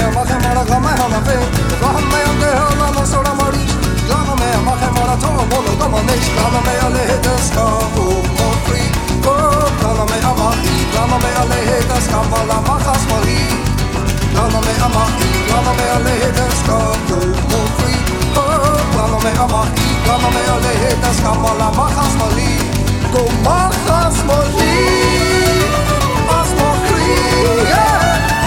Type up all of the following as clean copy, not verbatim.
mache mora gama hana fe Gama me ande hana no sora marish Gama me mache mora to bolo gama nish Gama me ale hedes ka mo free Gama me amahi Gama me ale hedes ka mala machas mali Gama me amahi Gama me ale hedes ka mo free Gama me amahi Gama me ale hedes ka mala machas mali Go machas mali As mo free yeah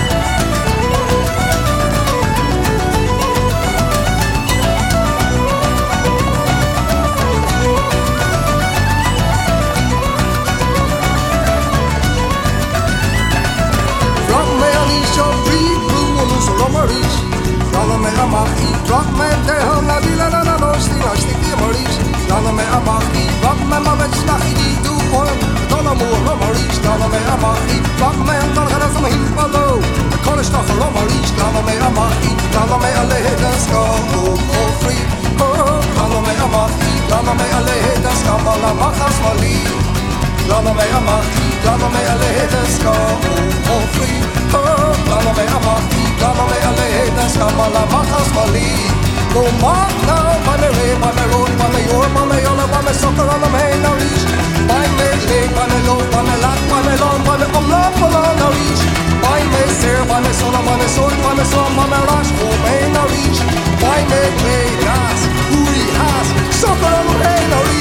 Marish, Dana me amachi, drop me tehom la dila na na noshti na shtiki Marish, Dana me amachi, drop me mavet shnachi du poem, Dana mo Marish, Dana me amachi, drop me antal garas ma hilpalo, Kolish na kholo Marish, Dana me amachi, Dana me alehe deska, oh free, Dana me amachi, Dana me alehe deska, mala machas mali, Dana me amachi, Dana me alehe deska, oh free, Dana me amachi. Dana me alehe deska mala machas mali Go mach now, by me rain, by me road, by me yor, by me yola, by me sucker on the main reach By me lake, by me low, by me lack, by me long, by me umlaut, by me reach By me sir, by me son, by me son, by me son, by me rash, go main reach By me play gas, hooey ass, sucker on the main reach